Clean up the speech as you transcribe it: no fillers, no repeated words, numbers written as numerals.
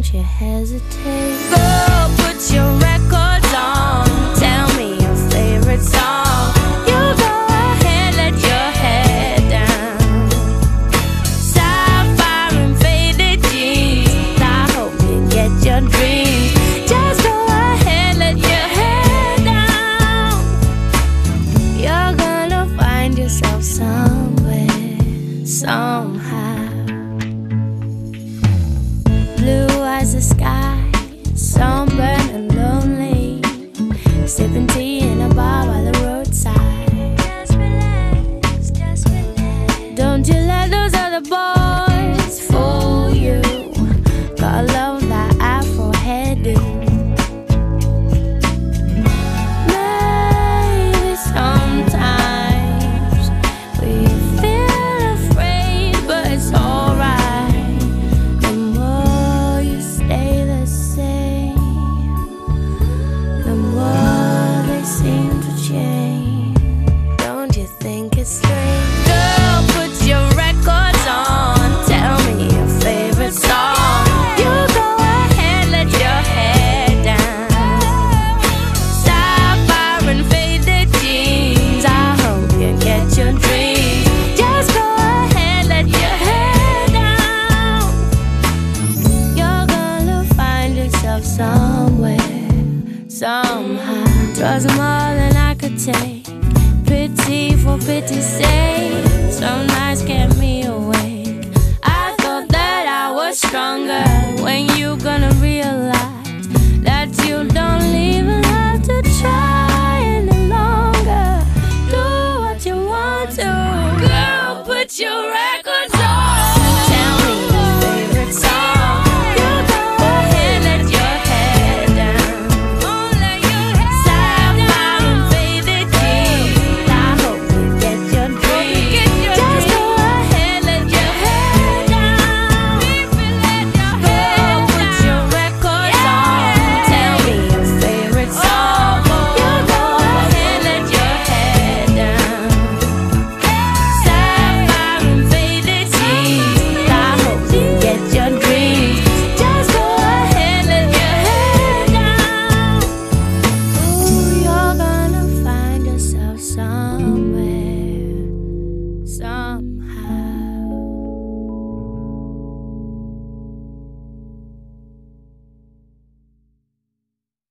you hesitate. Go, put your records on. Tell me your favorite song. You go ahead, let your head down. Sapphire and faded jeans. I hope you get your dreams. Just go ahead, let your head down. You're gonna find yourself somewhere, somehow. Blue as the sky, sunburned and lonely, sipping tea in a bar by the roadside. Just relax, just relax. Don't you let those other boys fool you. Gotta love that Afro hairdo. Maybe sometimes we feel afraid, but it's alright. The more you stay the same, the more they seem to change. Don't you think it's strange? Girl, put your records on. Tell me your favorite song. You go ahead, let your head down. Sapphire and faded jeans. I hope you get your dreams. Just go ahead, let your head down. You're gonna find yourself somewhere, somehow. 'Twas more than I could take. Pity for pity's sake. Some nights kept me awake. I thought that I was stronger.